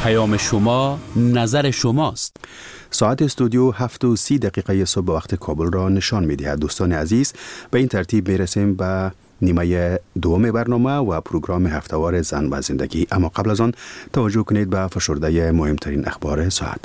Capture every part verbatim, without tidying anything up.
پیام شما، نظر شماست. ساعت استودیو هفت و سی دقیقه صبح وقت کابل را نشان می دهد. دوستان عزیز، به این ترتیب می رسیم به نیمه دوم برنامه و پروگرام هفتهوار زن و زندگی. اما قبل از آن توجه کنید به فشرده مهمترین اخبار ساعت.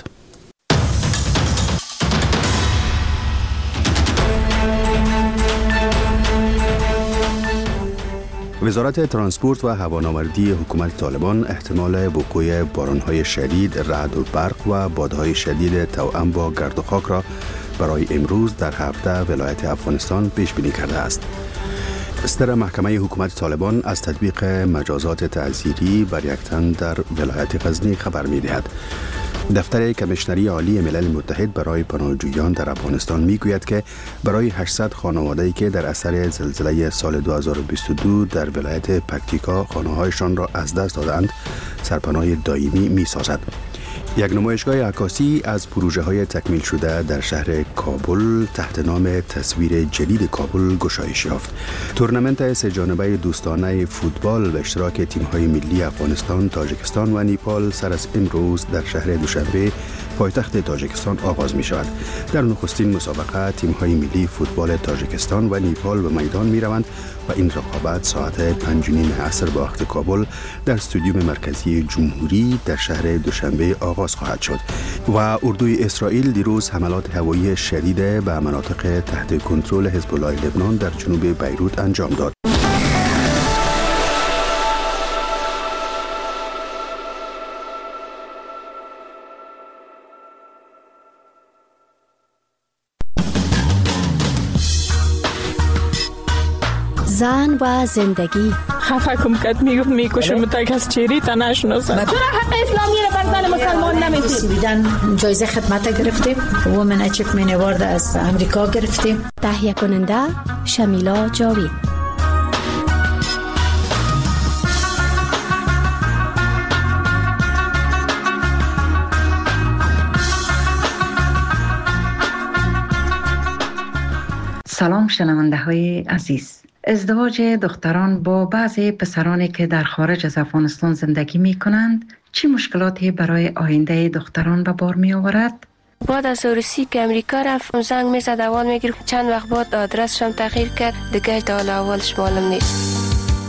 وزارت ترانسپورت و هوانوردی حکومت طالبان احتمال وقوع باران‌های شدید، رعد و برق و بادهای شدید توأم با گرد و خاک را برای امروز در هفده ولایت افغانستان پیش بینی کرده است. صدر محکمه حکومت طالبان از تطبیق مجازات تعزیری بر یک تن در ولایت غزنی خبر می‌دهد. دفتر کمیشنری عالی ملل متحد برای پناهجویان در افغانستان میگوید که برای هشتصد خانواده‌ای که در اثر زلزله سال دو هزار و بیست و دو در ولایت پکتیکا خانه‌هایشان را از دست دادند، سرپناه دائمی می‌سازد. یک نمایشگاه عکاسی از پروژه‌های تکمیل شده در شهر کابل تحت نام تصویر جدید کابل گشایش یافت. تورنمنت سه جانبه دوستانه فوتبال به اشتراک تیم‌های ملی افغانستان، تاجیکستان و نیپال سر از امروز در شهر دوشنبه پایتخت تاجیکستان آغاز می‌شود. در نخستین مسابقه تیم‌های ملی فوتبال تاجیکستان و نیپال به میدان می‌روند و این رقابت ساعت پنج و نیم عصر به وقت کابل در استادیوم مرکزی جمهوری در شهر دوشنبه آغاز خواهد شد. و اردوی اسرائیل دیروز حملات هوایی شدید به مناطق تحت کنترل حزب الله لبنان در جنوب بیروت انجام داد. زن و زندگی. خفه کم کت میگفت میکشم تک از چیری تا نشناسم. چرا حق اسلامی رو بر زن مسلمان نمیدید؟ بیدن جایزه خدمت گرفتیم، وومن اچیومنت اوارد از امریکا گرفتیم. تهیه کننده شمیلا جاوید. سلام شنونده های عزیز. ازدواج دختران با بعضی پسرانی که در خارج از افغانستان زندگی می کنند چه مشکلاتی برای آینده دختران به بار می آورد؟ بعد از ورسی که امریکا رفت زنگ می زد اول می گرفت، چند وقت بعد آدرسشم تغییر کرد، دیگه تا حالا اولش معلوم نیست.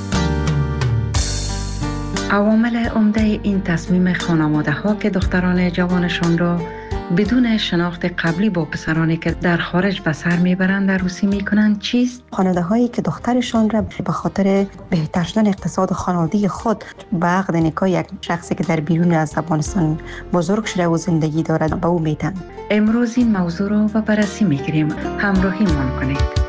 عوامل عمده این تصمیم خانواده ها که دختران جوانشان را بدون شناخت قبلی با پسرانی که در خارج به سر میبرند عروسی میکنند چیست؟ خانواده هایی که دخترشان را به خاطر بهتر شدن اقتصاد خانوادگی خود به عقد نکاح یک شخصی که در بیرون از افغانستان بزرگ شده و زندگی دارد به او میتن. امروز این موضوع را به بررسی میگیریم. همراهی مان کنید.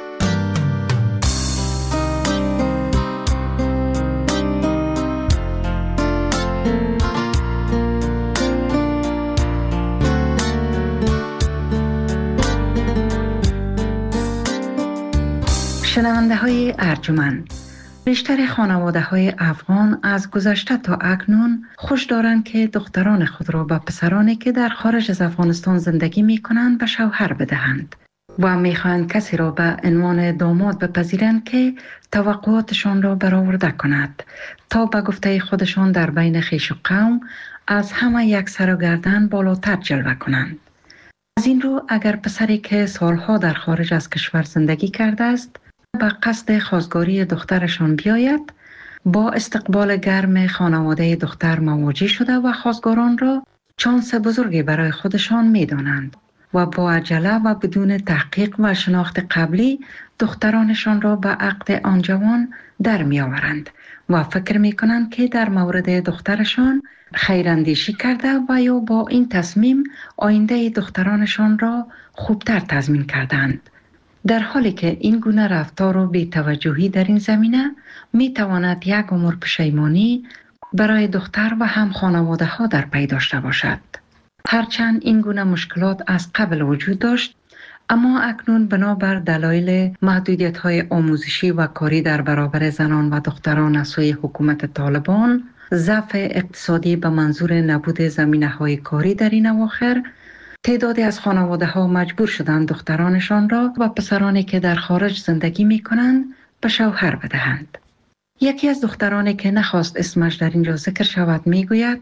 شنونده های ارجمند، بیشتر خانواده های افغان از گذشته تا اکنون خوش دارند که دختران خود را به پسرانی که در خارج از افغانستان زندگی می کنند به شوهر بدهند و می خواهند کسی را به عنوان داماد بپذیرند که توقعاتشان را برآورده کند تا به گفته خودشان در بین خویش و قوم از همه یک سر و گردن بالاتر جلوه کنند. از این رو اگر پسری که سالها در خارج از کشور زندگی کرده است به قصد خواستگاری دخترشان بیاید، با استقبال گرم خانواده دختر مواجه شده و خواستگاران را شانس بزرگی برای خودشان می دانند و با عجله و بدون تحقیق و شناخت قبلی دخترانشان را به عقد آن جوان در می آورند و فکر می کنند که در مورد دخترشان خیراندیشی کرده و یا با این تصمیم آینده دخترانشان را خوبتر تضمین کردند. در حالی که این گونه رفتار و بی‌توجهی در این زمینه می تواند یک عمر پشیمانی برای دختر و هم خانواده ها در پی داشته باشد. هرچند این گونه مشکلات از قبل وجود داشت، اما اکنون بنابر دلایل محدودیت های آموزشی و کاری در برابر زنان و دختران از سوی حکومت طالبان، ضعف اقتصادی به منظور نبود زمینه های کاری در این اواخر، تعدادی از خانواده ها مجبور شدند دخترانشان را و پسرانی که در خارج زندگی می کنند به شوهر بدهند. یکی از دخترانی که نخواست اسمش در اینجا ذکر شود می گوید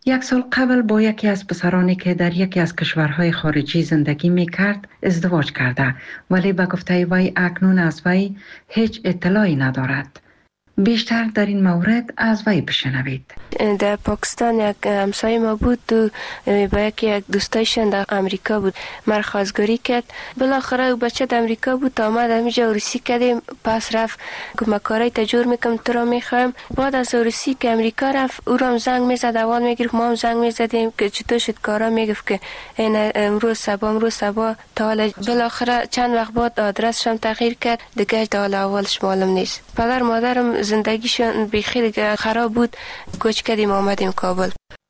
یک سال قبل با یکی از پسرانی که در یکی از کشورهای خارجی زندگی می کرد ازدواج کرده، ولی به گفته وی اکنون از وی هیچ اطلاعی ندارد. بیشتر در این مورد از وی بشنوید. در پاکستان یک همسایه ما بود و با یکی یک دوستایشان در امریکا بود. مر خواستگاری کرد. بالاخره او بچه در امریکا بود. آمد همینجا عروسی کردیم. پس رفت که ما کارای تجور میکنم تو را میخوایم. بعد از عروسی که امریکا رفت او را هم زنگ میزد، اول میگرفت، ما هم زنگ میزدیم که چطور شد کارا، میگفت که این امروز صبح امروز صبح تا حالا. بالاخره چند وقت بعد آدرسش هم تغییر کرد، دیگه تا حالا اولش معلوم نیست. پدر مادرم زندگیشون بیخی دیگه خراب بود. کوچ کردیم آمدیم کابل.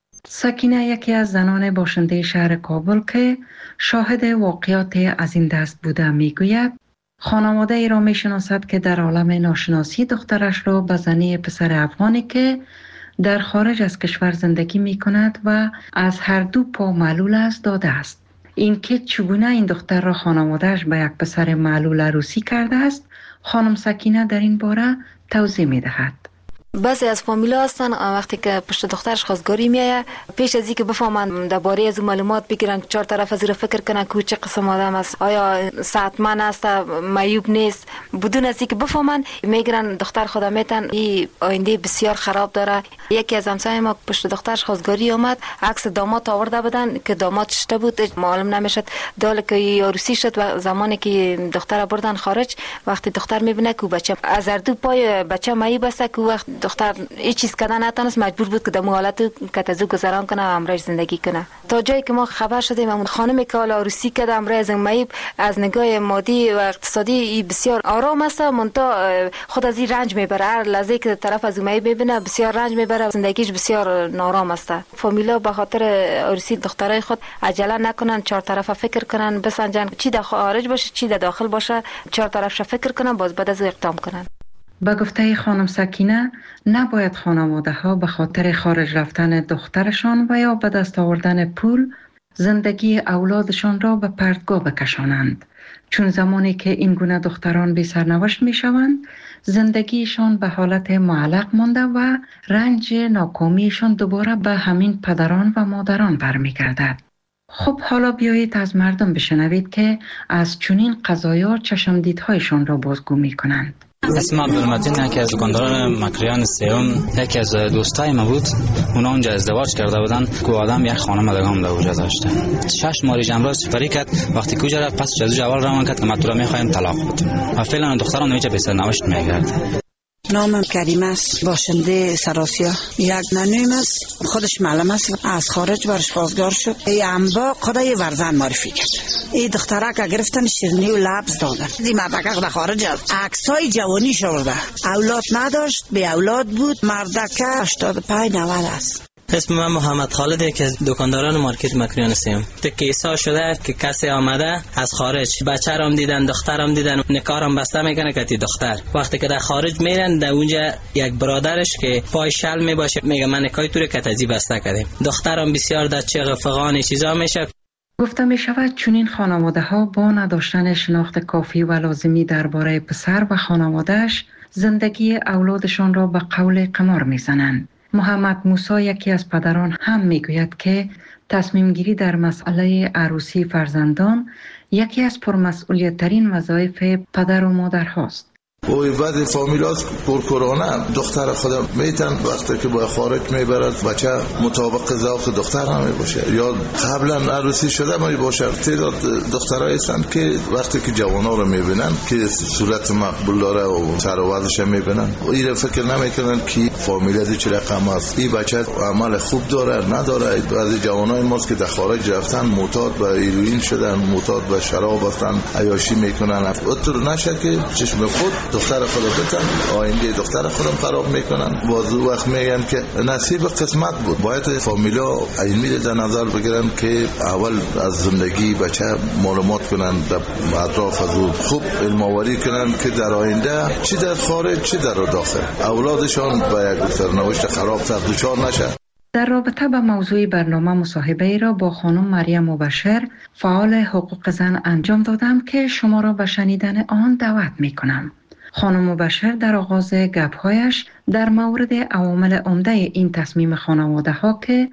سکینه یکی از زنان باشنده شهر کابل که شاهد واقعات از این دست بوده میگوید خانواده ای را میشناسد که در عالم ناشناسی دخترش را به زنی پسر افغانی که در خارج از کشور زندگی می کند و از هر دو پا معلول است داده است. این که چگونه این دختر را خانوادهش به یک پسر معلول عروسی کرده است، خانم سکینه در این باره توضیح می دهد. بعضی از فامیلا هستن وقتی که پشت دخترش خواستگاری میایه، پیش از اینکه بفهمن درباره از معلومات بگیرن، چهار طرف از این فکر کنن که چه قسم آدم است، آیا صحتمند است، معیوب نیست، بدون از اینکه بفهمن میگیرن دختر خود میتن این آینده بسیار خراب داره. یکی از همسایه ما پشت دخترش خواستگاری اومد، عکس داماد آورده بودن که داماد چته بود معلوم نمیشد. دال که عروسی شد و زمانی که دختر بردن خارج، وقتی دختر میبینه که بچه از هر دو پای بچه معیوب است که وقت دختر هیچ چیز کردن نتونست، مجبور بود که در حالت کتزو گذران کنه و امرش زندگی کنه. تا جایی که ما خبر شدیم اون خانمی که حالا عروسی کرده امرش معیوب از نگاه مادی و اقتصادی بسیار آرام است، منتها خود از این رنج میبره. هر لحظه که طرف از معیوب ببینه بسیار رنج میبره، زندگیش بسیار نارام است. فامیلا به خاطر عروسی دخترای خود عجله نکنن، چهار طرف فکر کنن، بسنجن چی در خارج باشه چی در داخل باشه، چهار طرف فکر کنن، باز بعد از اقدام کنن. با گفته خانم سکینه نباید خانواده ها به خاطر خارج رفتن دخترشان و یا به دست آوردن پول زندگی اولادشان را به پرتگاه بکشانند، چون زمانی که این گونه دختران بی سرنوشت می شوند زندگیشان به حالت معلق مانده و رنج ناکامیشان دوباره به همین پدران و مادران برمیگردد. خب حالا بیایید از مردم بشنوید که از چنین قضایا چشمدیدهایشان را بازگو می کنند. اسم عبدالمتین یکی از دکانداران مکریان سیوم، یکی از دوستای ما بود. اونا اونجا ازدواج کرده بودن که آدم یک خانم دگام در اونجا داشته. شش ماه جمعراز سپری کرد. وقتی کوجا رفت پس جزو جوال روان کرد که ما تو را میخوایم طلاق بدیم و فعلا دختران نمیشه به سرنوشت میگرده. نامم کریم است، باشنده سراسیا. یک ننویم است، خودش معلم است، از خارج برش خواستگار شد. ای انبا خدای ورزن معرفی کرد. ای دخترک گرفتن شیرنی و لبز دادن. دی مردک در خارج است، عکسای جوانی شورده، اولاد نداشت، به اولاد بود. مردک هشتاد و پنج نود است. اسم من محمد خالده که دکانداران مارکت مکریان سیم. تو کیسا شده که کسی آمده از خارج بچه‌رم دیدن، دخترم دیدن، نکارم بسته میکنه که تی دختر. وقتی که در خارج میرن در اونجا یک برادرش که پای شل میباشه میگه من نکای تو رو کتازی بسته کردیم. دخترم بسیار در چغ فغان چیزا میشه. گفته می شود چنین خانواده ها با نداشتن شناخت کافی و لازمی درباره پسر و خانوادهش زندگی اولادشان را به قول قمار میزنند. محمد موسی یکی از پدران هم میگوید که تصمیم گیری در مسئله عروسی فرزندان یکی از پرمسئولیت ترین وظایف پدر و مادر هاست. اوی بعد فامیلات پرکرانه دختر خودم میتن وقتی که با خارج میبرد بچه مطابق ذوق دختر هم باشه یا قبلا عروسی شده می باشه. تعداد دخترایی هستند که وقتی که جوانا رو میبینن که صورت مقبول داره و سر و وضعش میبینن این فکر نمیکنن که فامیلات چه رقم است، این بچه عمل خوب داره نداره. بعضی جوانای ماست که در خارج رفتن معتاد به هیروئین شدن، معتاد به شراب هستن، عیاشی میکنن. اطور نشه که چشم خود دختر خود بتن آینده دختر خودم خراب میکنن. باز وقت میگن که نصیب قسمت بود. باید فامیلا علمی در نظر بگیرن که اول از زندگی بچه معلومات کنن، در اطراف از خوب علم آوری کنن که در آینده چی در خارج چی در داخل اولادشان به یک سرنوشت خراب تر دچار نشه. در رابطه با موضوع برنامه مصاحبه ای را با خانم مریم مبشر فعال حقوق زن انجام دادم که شما را به شنیدن آن دعوت می کنم. خانم مبشر در آغاز گپ‌هایش در مورد عوامل عمده این تصمیم خانواده ها که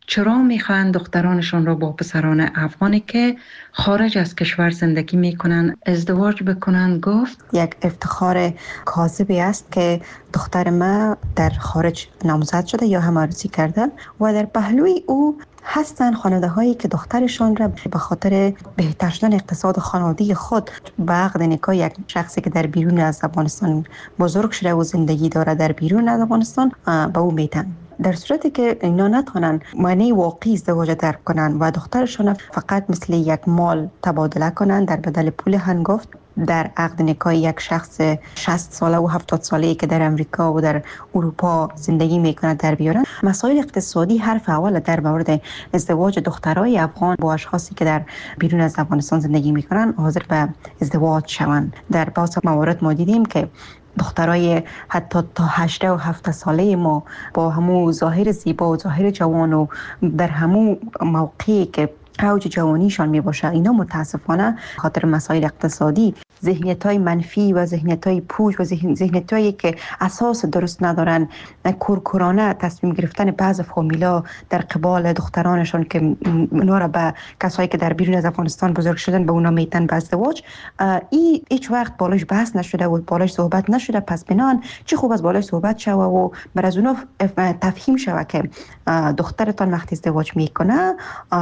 چرا میخواهند دخترانشان را با پسران افغانی که خارج از کشور زندگی میکنن ازدواج بکنن؟ گفت یک افتخار کاذبی است که دختر ما در خارج نامزد شده یا هم عروسی کرده و در پهلوی او هستند خانواده هایی که دخترشان را به خاطر بهتر شدن اقتصاد خانوادگی خود به عقد نکاح یک شخصی که در بیرون از افغانستان بزرگ شده و زندگی داره در بیرون از افغانستان به او میتن. در صورتی که اینا نتونن معنی واقعی ازدواج درک کنن و دخترشان فقط مثل یک مال تبادله کنن در بدل پول هنگفت در عقد نکاح یک شخص شصت ساله و هفتاد ساله‌ای که در امریکا و در اروپا زندگی میکنه در بیارن، مسائل اقتصادی حرف اول در مورد ازدواج دخترای افغان با اشخاصی که در بیرون از افغانستان زندگی میکنن حاضر به ازدواج شوند. در بعضی موارد ما دیدیم که دخترای حتی تا هجده و هفده ساله ما با همو ظاهر زیبا و ظاهر جوان و در همو موقعی که اوج جوانیشان می باشه، اینا متاسفانه خاطر مسائل اقتصادی ذهنیت‌های منفی و ذهنیت‌های پوچ و ذهنیت‌هایی که اساس درست ندارن، کورکورانه تصمیم گرفتن بعض فامیلا در قبال دخترانشان که اونا را به کسایی که در بیرون از افغانستان بزرگ شدن به اونا میتن به ازدواج، این هیچ وقت بالاش بحث نشده و بالاش صحبت نشده. پس بنان چه خوب از بالاش صحبت شوه و بر از اونا تفهیم شوه که دخترتان وقتی ازدواج میکنه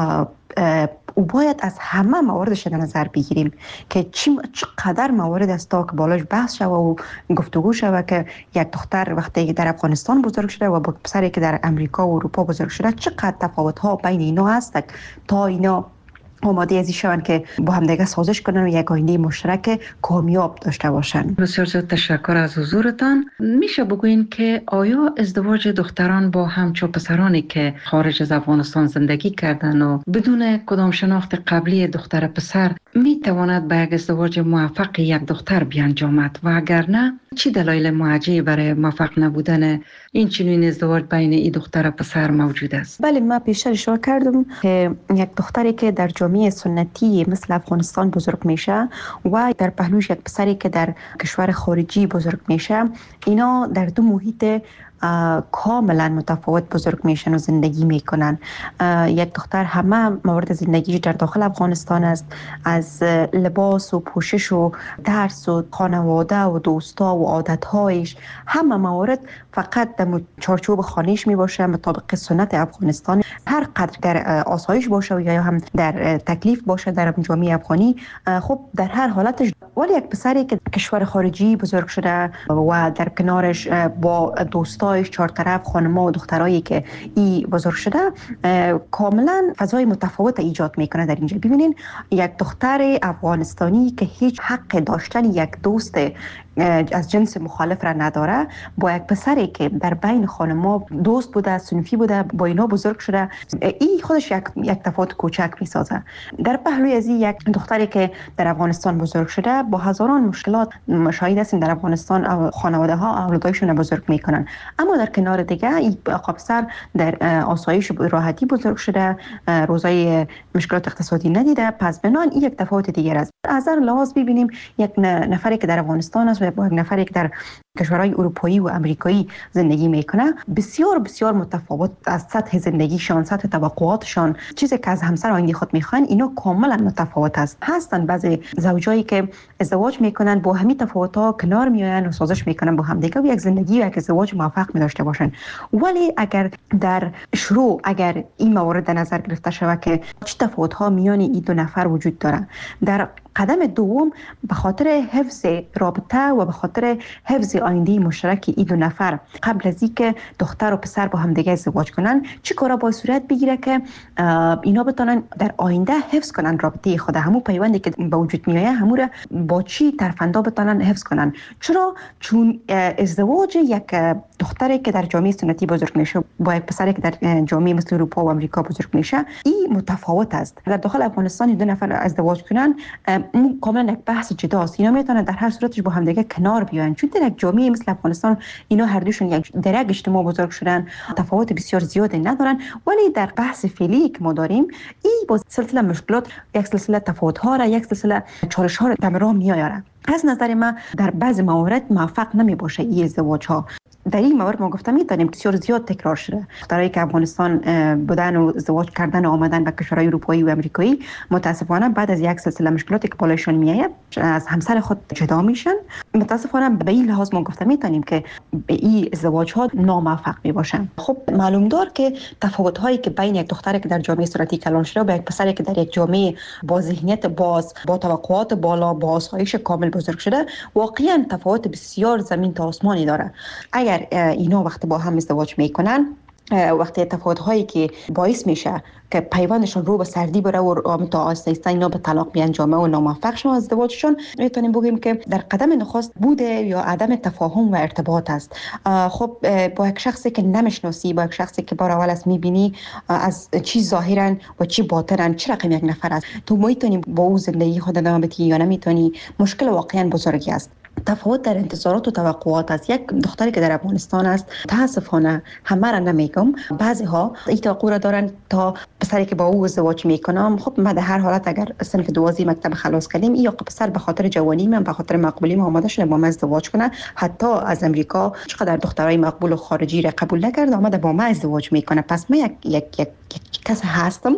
او باید از همه مواردش در نظر بگیریم که چقدر موارد است تا که بالاش بحث شوه و گفتگو شوه که یک دختر وقتی در افغانستان بزرگ شده و با پسری که در امریکا و اروپا بزرگ شده چقدر تفاوت ها بین اینا هست تا اینا آماده ازی شوند که با هم دیگه سازش کنن و یک آینده مشترک کامیاب داشته باشن. بسیار زیاد تشکر از حضورتان. میشه بگوین که آیا ازدواج دختران با همچو پسرانی که خارج از افغانستان زندگی کردن و بدون کدام شناخت قبلی دختر پسر میتواند به یک ازدواج موفق یک دختر بیانجامد و اگر نه چی دلایل معجزه‌ای برای موفق نبودن این چنین ازدواج بین این دختر و پسر موجود است؟ بله، من پیشتر اشاره کردم که یک دختری که در جامعه سنتی مثل افغانستان بزرگ میشه و در پهلوش یک پسری که در کشور خارجی بزرگ میشه، اینا در دو محیط کاملا متفاوت بزرگ میشن و زندگی میکنن. یک دختر همه موارد زندگیش در داخل افغانستان است، از لباس و پوشش و درس و خانواده و دوستا و عادتهایش، همه موارد فقط در چارچوب خانهش میباشه مطابق سنت افغانستان. هر قدر در آسایش باشه یا هم در تکلیف باشه در جامعه افغانی، خب در هر حالتش. ولی یک پسری که کشور خارجی بزرگ شده و در کنارش با دوستایش چهار طرف خانم‌ها و دخترایی که ای بزرگ شده، کاملا فضای متفاوت ایجاد میکنه. در اینجا ببینین یک دختر افغانستانی که هیچ حق داشتن یک دوست از جنس مخالف را نداره با یک پسری که در بین خانم‌ها دوست بوده، صنفی بوده، با اینا بزرگ شده، این خودش یک یک تفاوت کوچک میسازه. در پهلوی از یک دختری که در افغانستان بزرگ شده با هزاران مشکلات مشاهده هستیم در افغانستان خانواده ها اولادایشون بزرگ میکنن، اما در کنار دیگه این پسر در آسایش و راحتی بزرگ شده، روزای مشکلات اقتصادی ندیده. پس بنان این یک تفاوت دیگر است. از هر لحاظ ببینیم یک نفری که در افغانستان است و با یک نفری که در کشورهای اروپایی و امریکایی زندگی میکنه بسیار بسیار متفاوت از سطح زندگیشان، سطح توقعاتشان، چیزی که از همسر آینده خود میخوان، اینا کاملا متفاوت است. هستن بعضی زوجایی که ازدواج میکنن با همین تفاوت‌ها کنار میآیند و سازش میکنن با هم دیگه و یک زندگی و یک ازدواج موفق می داشته باشن. ولی اگر در شروع اگر این موارد در نظر گرفته شود که چه تفاوت‌ها میان این دو نفر وجود داره، در قدم دوم به خاطر حفظ رابطه و به خاطر حفظ آینده مشترک این دو نفر قبل از اینکه دختر و پسر با هم دیگه ازدواج کنن، چه کارا باید صورت بگیره که اینا بتونن در آینده حفظ کنن رابطه خود، همون پیوندی که به وجود میایه همون را با چی طرفندا بتونن حفظ کنن. چرا؟ چون ازدواج یک دختری که در جامعه سنتی بزرگ میشه با یک پسری که در جامعه مثل اروپا و آمریکا بزرگ میشه، این متفاوت است. در داخل افغانستان دو نفر ازدواج کنن کاملا یک بحث جداست. اینا میتونن در هر صورتش با هم دیگه کنار بیاین، چون در یک جامعه مثل افغانستان اینا هر دوشون یک درک اجتماع بزرگ شدن، تفاوت بسیار زیادی ندارن. ولی در بحث فعلی که ما داریم، این با سلسله مشکلات، یک سلسله تفاوت ها را، یک سلسله چالش ها را در راه میاره. از نظر من در بعض موارد موفق نمی باشه این ازدواج ها. در این مورد ما گفتم میتونیم بسیار زیاد تکرار شده. دخترایی که افغانستان بودن و ازدواج کردن و آمدن به کشورهای اروپایی و امریکایی متاسفانه بعد از یک سلسله مشکلاتی که بالایشان میآید از همسر خود جدا میشن. متاسفانه به این لحاظ ما گفتم میتونیم که این ازدواج ها ناموفق می باشن. خب معلوم دار که تفاوت هایی که بین یک دختری که در جامعه صورتی کلان شده و با یک پسری که در یک جامعه با ذهنیت باز، با توقعات بالا، با آسایش کامل بزرگ شده واقعا تفاوت بسیار زمین تا آسمانی داره. اگر اینا وقتی با هم ازدواج میکنن، وقتی تفاوت هایی که باعث میشه که پیوندشون رو به سردی بره و تا آهسته آهسته اینا به طلاق بیانجامه و ناموفق شون ازدواجشون، میتونیم بگیم که در قدم نخست بوده یا عدم تفاهم و ارتباط است. خب با یک شخصی که نمیشناسی، با یک شخصی که بار اول است میبینی از چی ظاهرا و چی باطنا چه رقم یک نفر است، تو میتونی با او زندگی خود ادامه بدی یا نمیتونی، مشکل واقعا بزرگی است. تفاوت در انتظارات و توقعات است. یک دختری که در افغانستان است، تاسفانه همه را نمیگم، بعضی ها این توقع را دارن تا پسری که با او ازدواج میکنم، خب ما در هر حالت اگر صنف دوازی مکتب خلاص کردیم یا پسر به خاطر جوانی من به خاطر مقبولی ما آماده شده با من ازدواج کنه، حتی از امریکا چقدر دخترای مقبول و خارجی را قبول نکرد آمده با ما ازدواج میکنه. پس من یک یک یک کس هستم،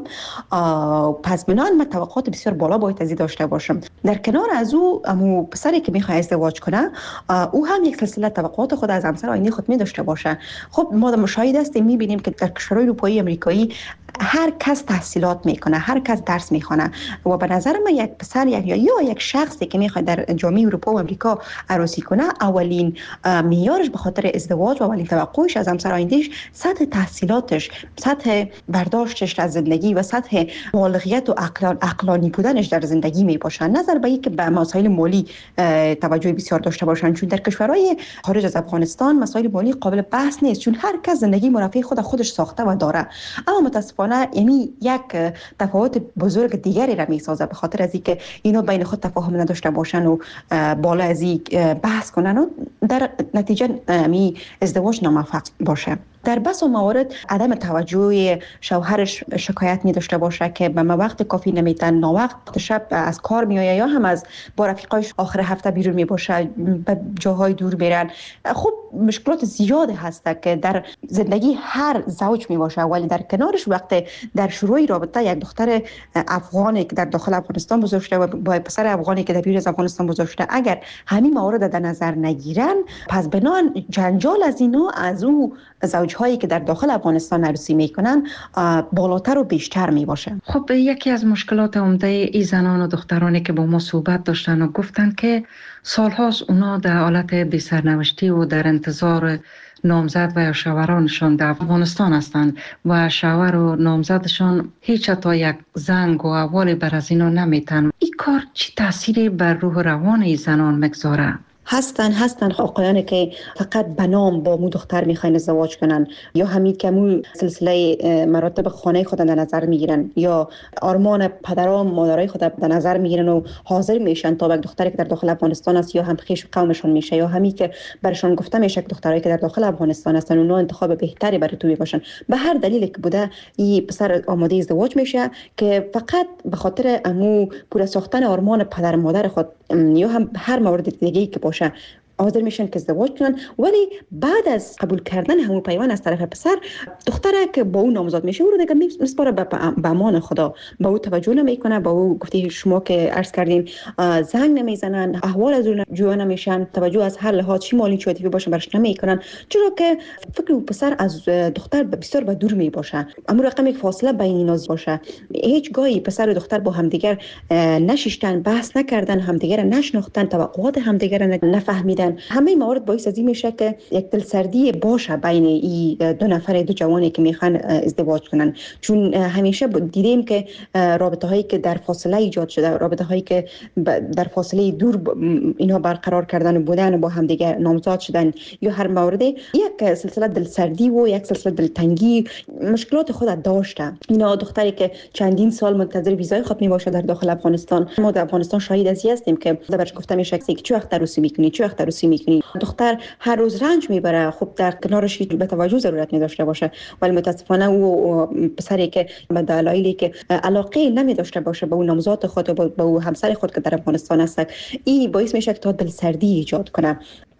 پس بنابراین من توقعات بسیار بالا باید ازی داشته باشم. در کنار از او امو پسری که میخواد ازدواج کنه، او هم یک سلسله توقعات خود از همسر آینده خود می داشته باشه. خب ما مشاهده هستیم میبینیم که در کشورهای اروپایی امریکایی هر کس تحصیلات میکنه، هر کس درس میخونه و به نظر من یک پسر یک یا, یا یک شخصی که میخواد در جامعه اروپا و امریکا عروسی کنه، اولین معیارش به خاطر ازدواج و اولین توقعش از همسر آیندهش سطح تحصیلاتش، سطح برداشتش از زندگی و سطح بالغیت و عقلان عقلانی بودنش در زندگی میباشه، نظر به اینکه به مسائل مالی توجه بسیار داشته باشن. چون در کشورهای خارج از افغانستان مسائل مالی قابل بحث نیست، چون هر کس زندگی مرفه خود خودش ساخته و داره. اما متاسفانه یعنی یک تفاوت بزرگ دیگری را میسازه به خاطر از اینکه اینا بین خود تفاهم نداشته باشن و بالا از این بحث کنن و در نتیجه می ازدواج ناموفق باشه. در بس و موارد عدم توجه شوهرش شکایت می داشته باشه که به ما وقت کافی نمیتن، ناوقت شب از کار میآید یا هم از با رفیقایش آخر هفته بیرون می باشه، به جاهای دور میرن. خب مشکلات زیاد هست که در زندگی هر زوج می باشه، ولی در کنارش وقت در شروع رابطه یک دختر افغانی که در داخل افغانستان بزرگ شده و با پسر افغانی که در بیرون از افغانستان بزرگ شده، اگر همین موارد در نظر نگیرن، پس بنان جنجال از اینا از او زوج هایی که در داخل افغانستان عروسی میکنن بالاتر و بیشتر می باشه. خب یکی از مشکلات عمده ای زنان و دخترانی که با ما صحبت داشتن و گفتن که سالهاست اونا در حالت بی سرنوشتی و در انتظار نامزد و یا شوهرانشان در افغانستان هستند و شوهر و نامزدشان هیچ تا یک زنگ و احوالی بر از اینا نمیتن. این کار چی تأثیری بر روح روان ای زنان مگذاره؟ هستن هستن آقایانی که فقط به نام با مو دختر میخواین ازدواج کنن، یا همین که مو سلسله مراتب خانه خود در نظر میگیرن، یا آرمان پدران مادرای خود در نظر میگیرن و حاضر میشن تا یک دختری که در داخل افغانستان است یا هم خویش قومشون میشه، یا همین که برشون گفته میشه که دخترایی که در داخل افغانستان هستن اونها انتخاب بهتری برای تو باشن. به هر دلیلی که بوده این پسر آماده ازدواج میشه که فقط به خاطر امو پورا ساختن آرمان پدر مادر خود یا هم هر مورد دیگه‌ای که باشه حاضر میشن که ازدواج کنن. ولی بعد از قبول کردن همون پیوند از طرف پسر، دختره که با اون نامزد میشه او رو دیگه میسپاره به امان خدا، با او توجه نمیکنه، با او گفتی شما که عرض کردین زنگ نمیزنن، احوال از اون جویا نمیشن، توجه از هر لحاظ چی مالی چی عاطفی باشه برش نمیکنن، چرا که فکر او پسر از دختر بسیار به دور می باشه، اما رقم یک فاصله بین اینا باشه. هیچ گاهی پسر و دختر با همدیگر نشیشتن، بحث نکردن، همدیگر نشناختن، توقعات همدیگر نفهمیدن. همه موارد باعث از این میشه که یک دلسردی باشه بین این دو نفر دو جوانی که میخوان ازدواج کنن. چون همیشه دیدیم که رابطه هایی که در فاصله ایجاد شده، رابطه هایی که در فاصله دور اینها برقرار کردن بودن و با هم دیگه نامزد شدن، یا هر مورد یک سلسله دلسردی و یک سلسله دلتنگی مشکلات خود داشته. اینا دختری که چندین سال منتظر ویزای خود می باشه در داخل افغانستان، ما در افغانستان شاهد از این هستیم که برش گفته میشه که چه وقت عروسی میکنی، چه وقت عروسی میکنی. دختر هر روز رنج میبره، خب در کنارش به توجه ضرورت نداشته باشه، ولی متاسفانه او پسری که به دلایلی که علاقه نمیداشته باشه به اون نامزد خود و به او همسر خود که در افغانستان هست، این باعث میشه که تا دلسردی ایجاد کنه.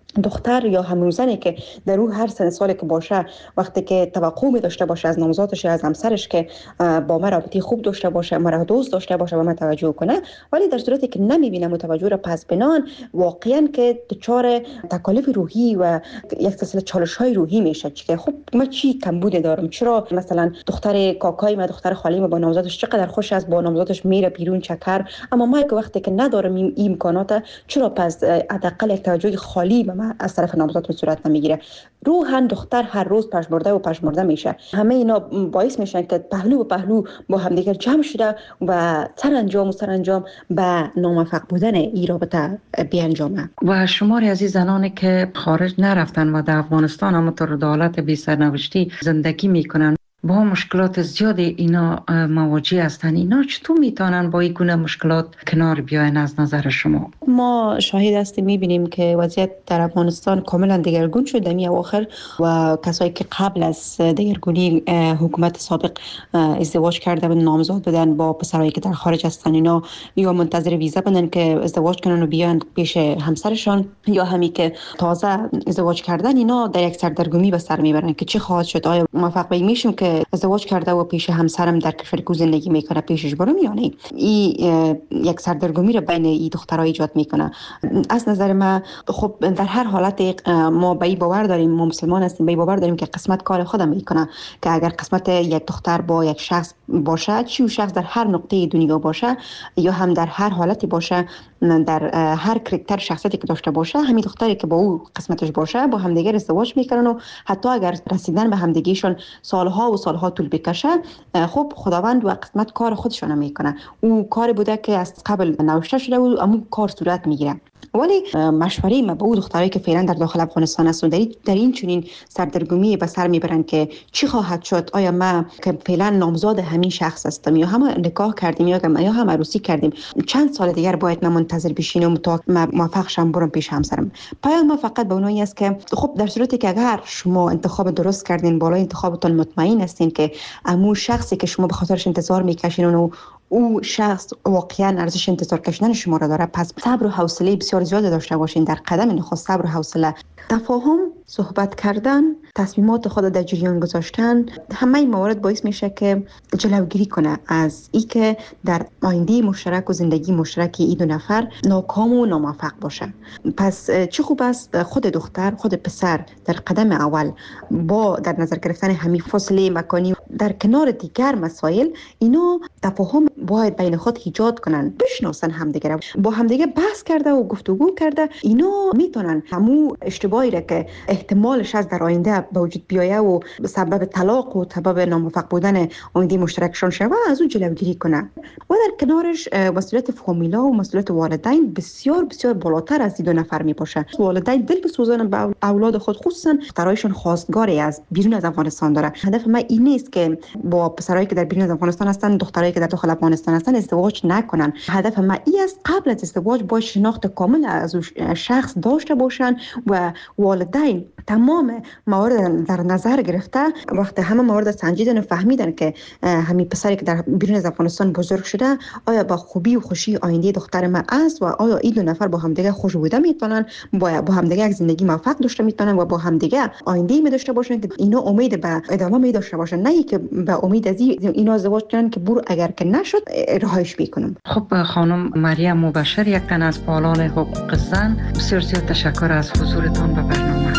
دختر یا همروزنی که در او هر سن سالی که باشه وقتی که توقع می داشته باشه از نامزادش یا از همسرش که با من رابطه خوب داشته باشه، مرا دوست داشته باشه و من توجه کنه، ولی در صورتی که نمیبینه متوجه را پس بنان واقعا که دچار تکالیف روحی و یک سلسله چالش‌های روحی میشه که خب من چی کمبود دارم، چرا مثلا دختر کاکای من دختر خالی من با نامزادش چقدر خوش است، با نامزادش میره بیرون چکر، اما من که وقتی که ندارم این امکانات چرا پس حداقل یک توجه خالی به من از طرف نامزاد صورت نمیگیره. روحاً دختر هر روز پژمرده و پژمرده میشه. همه اینا باعث میشن که پهلو به پهلو با همدیگر جمع شده و سرانجام و سرانجام به ناموفق بودن این رابطه بیانجامه. و شماری از این زنانی که خارج نرفتن و در افغانستان همونطور دولت بی سرنوشتی زندگی میکنن با مشکلات زیادی اینا مواجه هستن، اینا چطور میتونن با این گونه مشکلات کنار بیاین از نظر شما؟ ما شاهد هستیم میبینیم که وضعیت در افغانستان کاملا دگرگون شد در اواخر و کسایی که قبل از دگرگونی حکومت سابق ازدواج کرده و نامزاد بدن با پسرایی که در خارج هستن، اینا یا منتظر ویزا بودن که ازدواج کنن و بیان پیش همسرشان، یا همی که تازه ازدواج کردن، اینا در یک سردرگمی به سر میبرن که چی خواهد شد، آیا موفق میشیم که ازدواج کرده و پیش همسرم در کشوری که زندگی میکنه پیشش برم یا نه. این یک سردرگمی رو بین این دخترها ایجاد میکنه. از نظر من خب در هر حالت ما به این باور داریم، ما مسلمان هستیم، به این باور داریم که قسمت کار خودم میکنه، که اگر قسمت یک دختر با یک شخص باشه، چی شخص در هر نقطه دنیا باشه یا هم در هر حالتی باشه، در هر کرکتر شخصیتی که داشته باشه، همین دختری که با او قسمتش باشه با همدیگر ازدواج میکنن و حتی اگر رسیدن به همدیگیشون سالها و سالها طول بکشه، خب خداوند و قسمت کار خودشون میکنه. او کاری بوده که از قبل نوشته شده و اون کار صورت میگیره. ولی مشوره ما به اون دخترایی که فعلا در داخل افغانستان هستن در این در این چنین سردرگمی به سر میبرن که چی خواهد شد، آیا ما که فعلا نامزاد همین شخص هستم یا هم نکاح کردیم یا یا هم عروسی کردیم، چند سال دیگر باید من منتظر بشینم تا موفق شم برم پیش همسرم. پیام ما فقط به اونایی است که خب در صورتی که اگر شما انتخاب درست کردین، بالای انتخابتون مطمئن هستین که امو شخصی که شما به خاطرش انتظار میکشین و او شخص واقعا ارزش انتظار کشیدن شما را داره، پس صبر و حوصله بسیار زیاد داشته باشین. در قدم نخست صبر و حوصله، تفاهم، صحبت کردن، تصمیمات خود در جریان گذاشتن، همه این موارد باعث میشه که جلوگیری کنه از ای که در آینده مشترک و زندگی مشترک این دو نفر ناکام و ناموفق باشه. پس چه خوب است خود دختر خود پسر در قدم اول با در نظر گرفتن همین فاصله مکانی در کنار دیگر مسائل، اینو تفاهم باید بین خود ایجاد کنن، بشناسن همدیگه، با همدیگه بحث کرده و گفتگو کرده، اینو میتونن همو اشتباهی را که احتمالش از در آینده به وجود بیایه و سبب طلاق و سبب ناموفق بودن آینده مشترکشان شود از اون جلوگیری کنه. و در کنارش مسئولیت فامیلا و مسئولیت والدین بسیار بسیار بالاتر از این دو نفر می باشه. والدین دل بسوزن به اولاد خود، خصوصا دخترایشون خواستگاری از بیرون از افغانستان داره. هدف من این نیست که با پسرایی که در بیرون از افغانستان هستن دخترایی که در داخل افغانستان هستن ازدواج نکنن. هدف من این است قبل از ازدواج با شناخت کامل از شخص داشته باشن و والدین تمام موارد در نظر گرفته، وقتی همه موارد سنجیدن و فهمیدن که همین پسری که در بیرون از افغانستان بزرگ شده آیا با خوبی و خوشی آینده دختر من است و آیا این دو نفر با همدیگه خوش بوده میتونن، با با همدیگه یک زندگی موفق داشته میتونن و با همدیگه آینده می داشته باشن که اینا امید به ادامه می داشته باشن، نه که به امید از اینا ازدواج کنن که برو اگر که نشد رهایش میکنم. خب خانم مریم مبشر، یک تن از فعالان حقوق زن، بسیار زیاد تشکر از حضورتان به برنامه.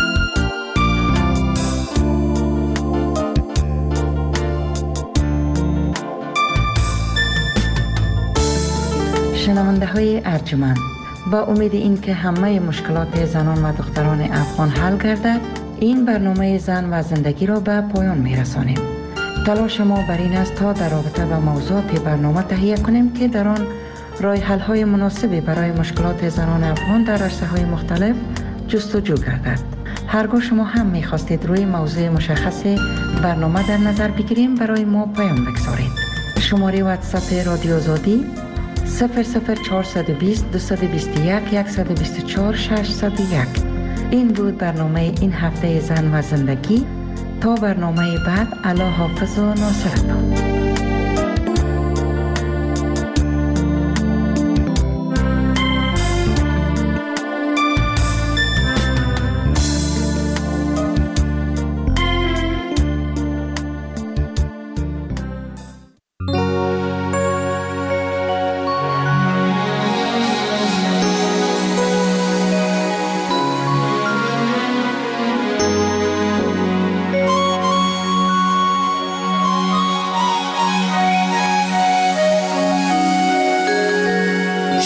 شنونده های ارجمند، با امید این که همه مشکلات زنان و دختران افغان حل گردد، این برنامه زن و زندگی را به پایان می رسانیم. تلاش ما بر این است تا در رابطه با موضوعات برنامه تهیه کنیم که در آن راه حل های مناسبی برای مشکلات زنان افغان در عرصه های مختلف جستجو گردد. هرگاه شما هم می خواستید روی موضوع مشخص برنامه در نظر بگیریم، برای ما پیام بگذارید. شماره واتساپ رادیو آزادی صفر صفر چهارصد و بیست دویست و بیست و یک صد و بیست و چهار ششصد و یک. این بود برنامه این هفته زن و زندگی. تا برنامه بعد، الله حافظ و ناصرتان.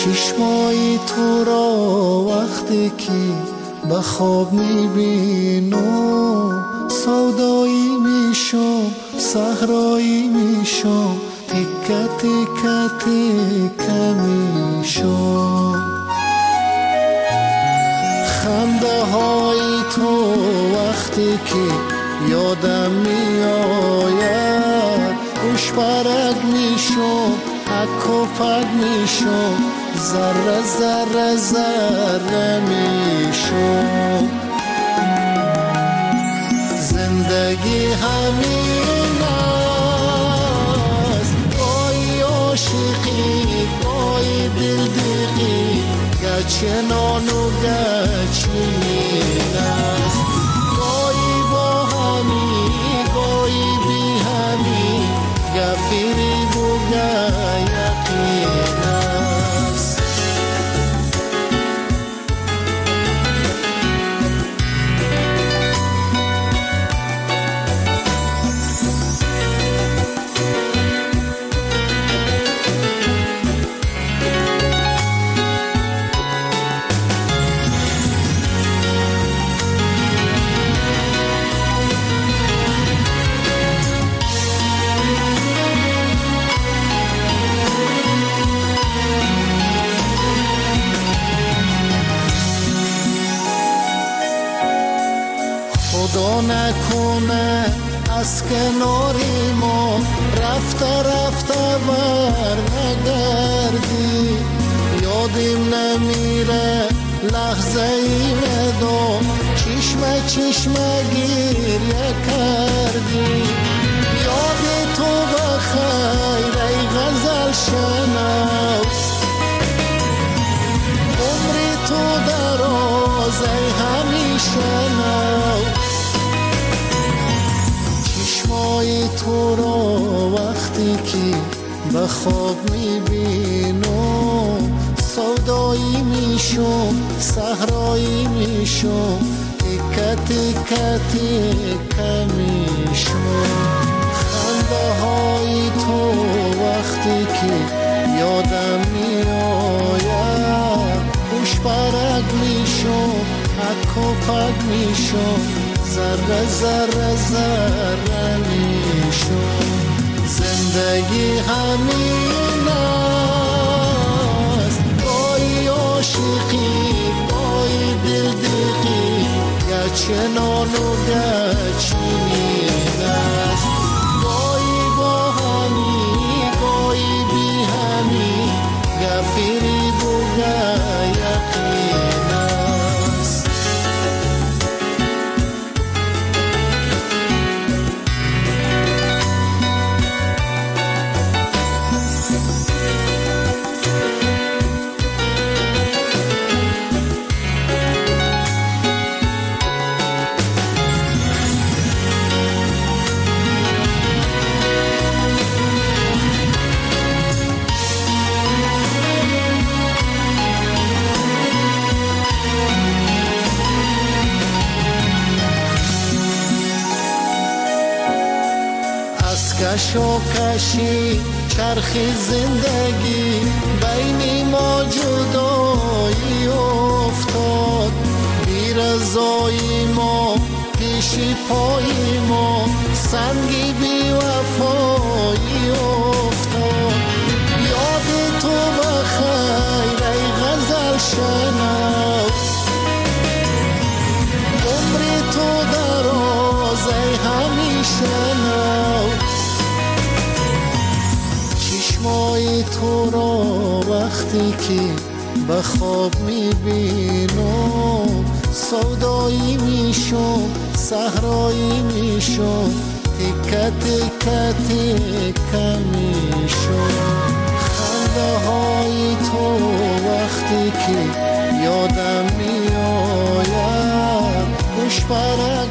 چشمای تو را وقتی که به خواب میبینم سودایی میشم صحرایی میشم تکه تکه تکه میشم خنده های تو وقتی که یادم میآید خوش برگ میشم اک و پک میشم ذره ذره ذره میشم زندگی همین است گاهی عاشقی گاهی دلدقی گچنان و گچین است گاهی با همی گاهی بی همی گفیری بگه یقین است خدا نکنه از کناری ما رفته رفته بر نگردی یادیم نمیره لحظه ای مدام چشمه چشمه گریه کردی یاد تو بخیر ای غزل شناس عمری تو دراز ای همیشه ناس چشمای تو را وقتی که به خواب میبینم سودایی میشم صحرایی میشم تکه تکه تکه میشم خنده های تو وقتی که یادم میآید خوش برگ میشم اک و پک میشم ذره ذره ذره میشم زندگی همین است گاهی عاشقی گاهی دلدقی گچنان و گچین است گاهی با همی گاهی بی همی گفیری بگه یقین است کشو کشی چرخی زندگی بین ما جدایی افتاد بی رضایی ما پیشی پایی ما سنگی بی وفایی افتاد یاد تو بخیر ای غزل شناس عمری تو دراز ای همیشه ناس چشمای تو را وقتی که به خواب میبینم سودایی میشم صحرایی میشم تکه تکه تکه میشم خنده های تو وقتی که یادم میآید خوش برگ